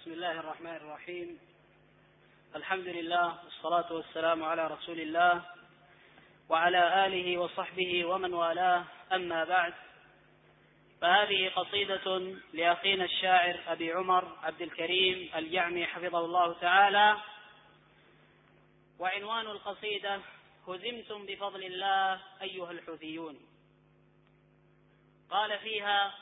بسم الله الرحمن الرحيم. الحمد لله والصلاة والسلام على رسول الله وعلى آله وصحبه ومن والاه، أما بعد، فهذه قصيدة لأخينا الشاعر أبي عمر عبد الكريم الجعمي حفظه الله تعالى، وعنوان القصيدة: هزمتم بفضل الله أيها الحوثيون. قال فيها: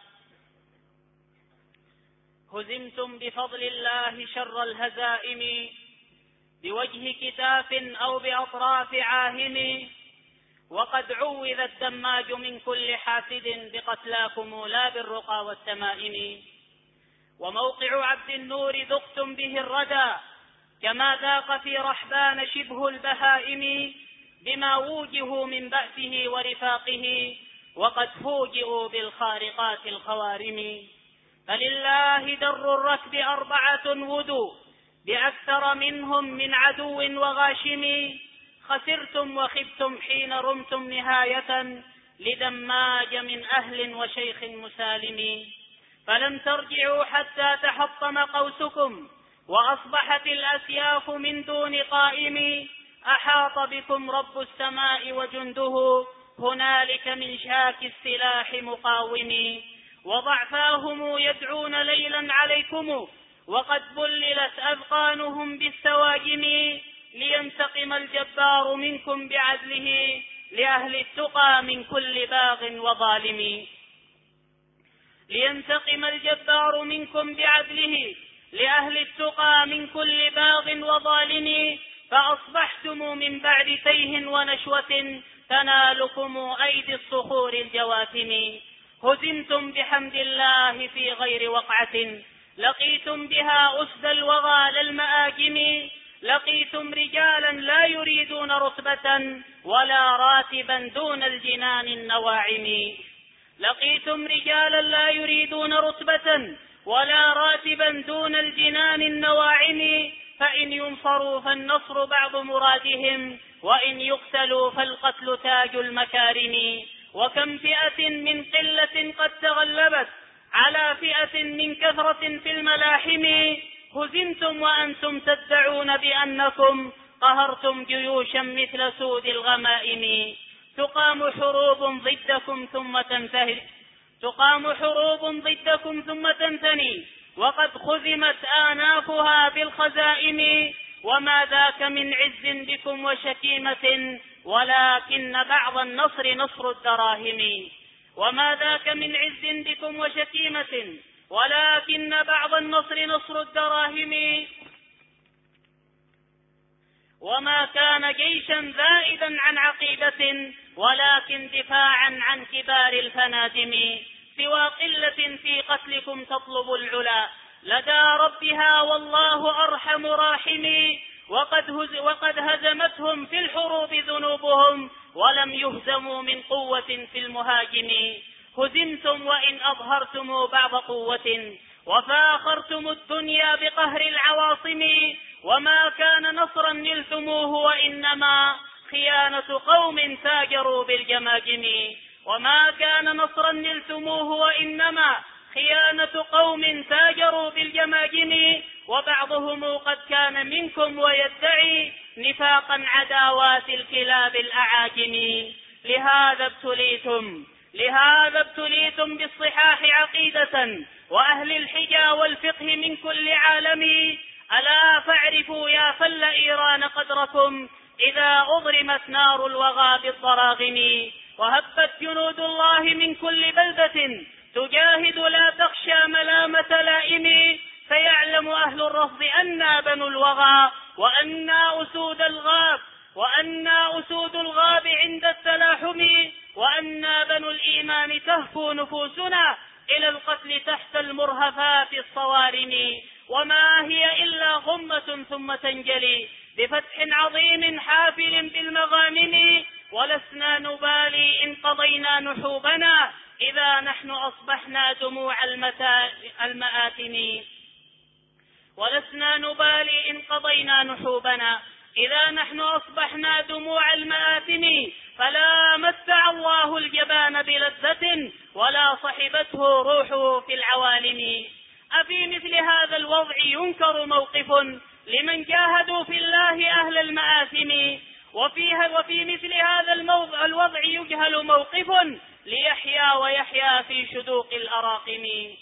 هزمتم بفضل الله شر الهزائم، بوجه كتاف أو بأطراف عاهم، وقد عوذ الدماج من كل حاسد بقتلاكم لا بالرقى والتمائم. وموقع عبد النور ذقتم به الردى، كما ذاق في رحبان شبه البهائم، بما ووجهوا من بأسه ورفاقه، وقد فوجئوا بالخارقات الخوارم. فلله در الركب 4 ودوا، بأكثر منهم من عدو وغاشم، خسرتم وخبتم حين رمتم نهاية، لدماج من أهل وشيخ مسالم. فلم ترجعوا حتى تحطم قوسكم، وأصبحت الأسياف من دون قائم، أحاط بكم رب السماء وجنده، هنالك من شاك السلاح مقاوم. وضعفاهم يدعون ليلا عليكم، وقد بللت أذقانهم بالسواجم، لينتقم الجبار منكم بعدله، لأهل التقى من كل باغ وظالم. لينتقم الجبار منكم بعدله، لأهل التقى من كل باغ وظالم. فأصبحتم من بعد تيه ونشوة، تنالكم أيدي الصخور الجواثم. هزمتم بحمد الله في غير وقعة، لقيتم بها أسد الوغى للمآجم. لقيتم رجالا لا يريدون رتبة، ولا راتبا دون الجنان النواعم. لقيتم رجالا لا يريدون رتبة، ولا راتبا دون الجنان النواعم. فإن ينصروا فالنصر بعض مرادهم، وإن يقتلوا فالقتل تاج المكارم. وكم فئة من قلة قد تغلبت على فئة من كثرة في الملاحم. هزمتم وأنتم تدعون بأنكم قهرتم جيوشا مثل سود الغمائم. تقام حروب ضدكم ثم تنثني، وقد خزمت آنافها بالخزائم. وما ذاك من عز بكم وشكيمة، ولكن بعض النصر نصر الدراهم. وما ذاك من عز بكم وشكيمة، ولكن بعض النصر نصر الدراهم. وما كان جيشا زائدا عن عقيدة، ولكن دفاعا عن كبار الفنادم. سوى قلة في قتلكم تطلب العلا لدى ربها، والله أرحم راحم. وقد هزمتهم في الحروب ذنوبهم، ولم يهزموا من قوة في المهاجم. هزمتم وإن أظهرتم بعض قوة، وفاخرتم الدنيا بقهر العواصم. وما كان نصرا نلتموه، وإنما خيانة قوم تاجروا بالجماجم. وما كان نصرا نلتموه، وإنما خيانة قوم تاجروا بالجماجم. وبعضهم قد كان منكم ويدعي نفاقا عداوات الكلاب الأعاجم. لهذا ابتليتم بالصحاح عقيدة، وأهل الحجى والفقه من كل عالم. ألا فاعرفوا يا فل إيران قدركم، إذا أضرمت نار الوغى بالضراغم. وهبت جنود الله من كل بلدة، تجاهد لا تخشى ملامة لائم. فيعلم أهل الرفض أنا بنو الوغى، وأنا أسود الغاب عند التلاحم. وأنا بنو الإيمان تهفو نفوسنا إلى القتل تحت المرهفات الصوارم. وما هي إلا غمة ثم تنجلي بفتح عظيم حافل بالمغانم. ولسنا نبالي إن قضينا نحوبنا، إذا نحن أصبحنا دموع المآثم. ولسنا نبالي إن قضينا نحوبنا، إذا نحن أصبحنا دموع المآثم. فلا متع الله الجبان بلذة، ولا صحبته روحه في العوالم. أفي مثل هذا الوضع ينكر موقف لمن جاهدوا في الله أهل المآثم؟ وفي مثل هذا الوضع يجهل موقف ليحيى ويحيى في شدوق الأراقم.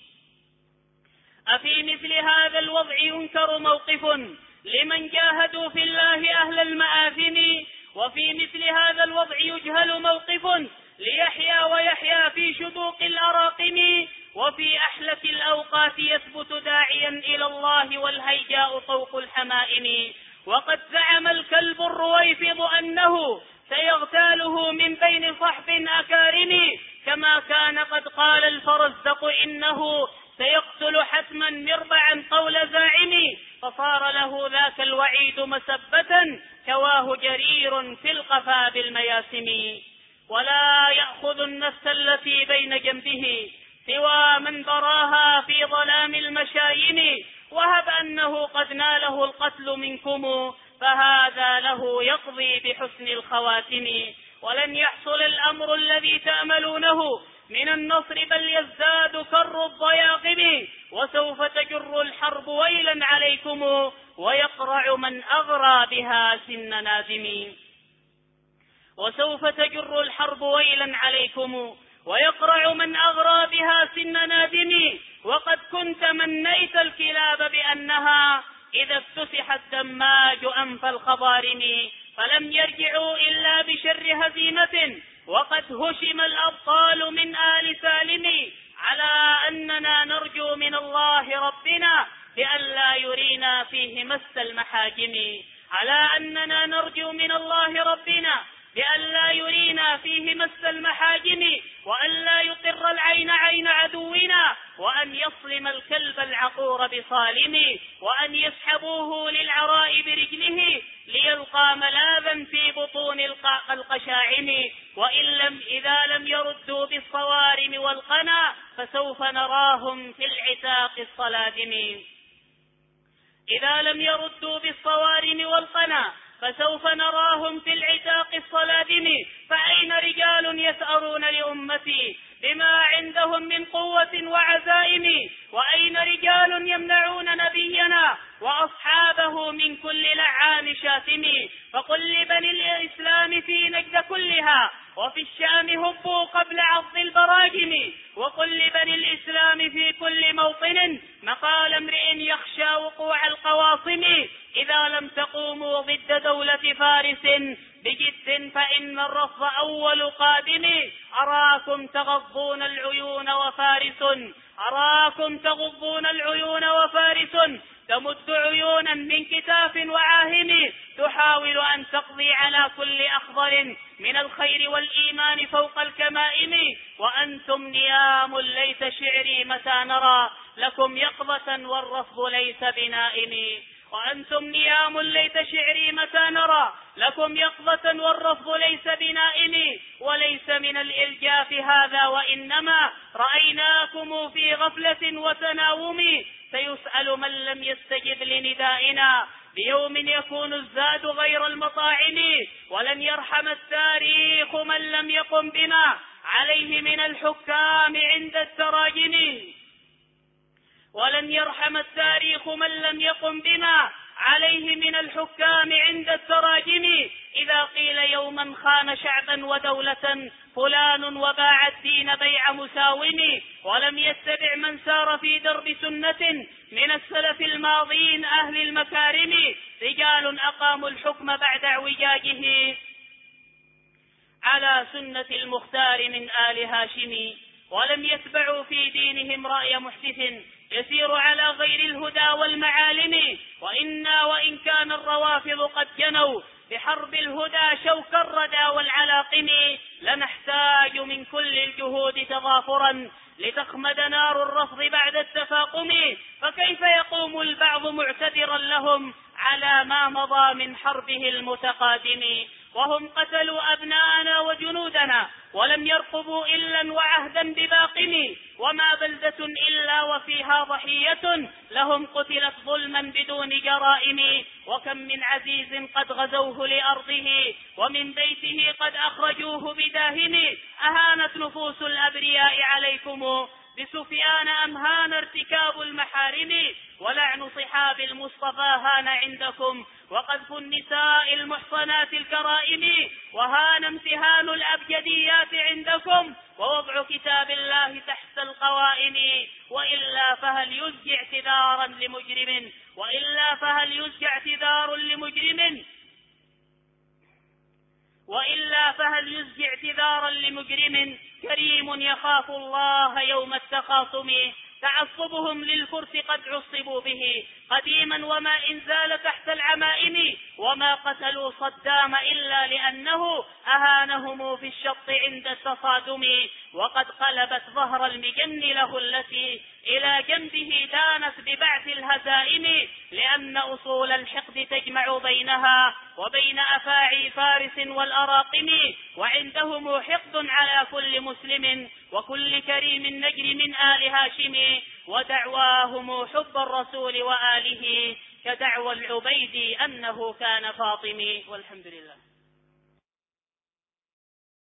أفي مثل هذا الوضع ينكر موقف لمن جاهدوا في الله أهل المآثم؟ وفي مثل هذا الوضع يجهل موقف ليحيى ويحيى في شدوق الأراقم. وفي أحلك الأوقات يثبت داعيا إلى الله والهيجاء طوق الحمائم. وقد زعم الكلب الرويفض أنه سيغتاله من بين صحب أكارم، كما كان قد قال الفرزدق إنه سيقتل حتما مربعا قول زاعم، فصار له ذاك الوعيد مسبة كواه جرير في القفا بالمياسم. ولا يأخذ النفس التي بين جنبه سوى من براها في ظلام المشايم، وهب أنه قد ناله القتل منكم فهذا له يقضي بحسن الخواتم. ولن يحصل الأمر الذي تأملونه من النصر بل يزداد كر الضياغم، وسوف تجر الحرب ويلا عليكم ويقرع من أغرى بها سن نادم. وسوف تجر الحرب ويلا عليكم ويقرع من أغرى بها سن نادم. وقد كنت منيت الكلاب بأنها إذا افتسحت دماج أنف الخضارم، فلم يرجعوا إلا بشر هزيمة، وقد هشم الأبطال من آل سالم. على أننا نرجو من الله ربنا بألا يرينا فيه مس المحاكم. على أننا نرجو من الله ربنا بألا يرينا فيه مس المحاجم، وأن لا يقر العين عين عدونا، وأن يصلم الكلب العقور بصالم، وأن يسحبوه للعراء برجله ليلقى ملاذا في بطون القشاعم. إذا لم يردوا بالصوارم والقنا فسوف نراهم في العتاق الصلادم. إذا لم يردوا بالصوارم والقنا فسوف نراهم في العتاق الصلادم. فأين رجال يثأرون لأمتي بما عندهم من قوة وعزائم؟ وأين رجال يمنعون نبينا وأصحابه من كل لعان شاتم؟ فقل لبني الإسلام في نجد كلها وفي الشام هبوا قبل عض البراجم، وقل لبني الإسلام في كل موطن مقال امرئ يخشى وقوع القواصم. إذا لم تقوموا ضد دولة فارس بجد فإن الرفض أول قادم. أراكم تغضون العيون وفارس تمد عيونا من كتاف وعاهم، تحاول أن تقضي على كل أخضر من الخير والإيمان فوق الكمائم. وأنتم نيام ليس شعري متى نرى لكم يقظة والرفض ليس بنائم. وأنتم نيام ليت شعري متى نرى لكم يقظة والرفض ليس بنائم. وليس من الإلجاف هذا وإنما رأيناكم في غفلة وتناوم. سيسأل من لم يستجب لندائنا بيوم يكون الزاد غير المطاعم. ولن يرحم التاريخ من لم يقم بما عليه من الحكام عند التراجم. ولن يرحم التاريخ من لم يقم بما عليه من الحكام عند التراجم. إذا قيل يوما خان شعبا ودولة فلان وباع الدين بيع مساوم، ولم يتبع من سار في درب سنة من السلف الماضين أهل المكارم. رجال أقاموا الحكم بعد اعوجاجه على سنة المختار من آل هاشم، ولم يتبعوا في دينهم رأي محدث يسير على غير الهدى والمعالم. وإن كان الروافض قد جنوا بحرب الهدى شوك الردى والعلاقم، لنحتاج من كل الجهود تضافرا لتخمد نار الرفض بعد التفاقم. فكيف يقوم البعض معتذرا لهم على ما مضى من حربه المتقادم، وهم قتلوا أبناءنا وجنودنا ولم يرقبوا إلا وعهدا بباقم. وما بلدة إلا وفيها ضحية لهم قتلت ظلما بدون جرائم. وكم من عزيز قد غزوه لأرضه ومن بيته قد أخرجوه بداهم. أهانت نفوس الأبرياء عليكم بسفيان أم هان ارتكاب المحارم؟ ولعن صحاب المصطفى هان عندكم، وقذف النساء المحصنات الكرائم، وهان امتهان الأبجديات عندكم، ووضع كتاب الله تحت القوائم. وإلا فهل يزجي اعتذارا لمجرم؟ كريم يخاف الله يوم التخاصم؟ تعصبهم للفرس قد عصبوا به قديما، وما إن زال تحت العمائم، وما قتلوا صدام إلا لأنه أهانهم في الشط عند التصادم، وقد قلبت ظهر المجن له التي إلى جنبه دانت ببعث الهزائم، لأن أصول الحقد تجمع بينها وبين أفاعي فارس والأراقم، وعندهم حقد على كل مسلم وكل كريم نجر من آل هاشم، ودعواهم حب الرسول وآله كدعوى العبيد أنه كان فاطمي. والحمد لله.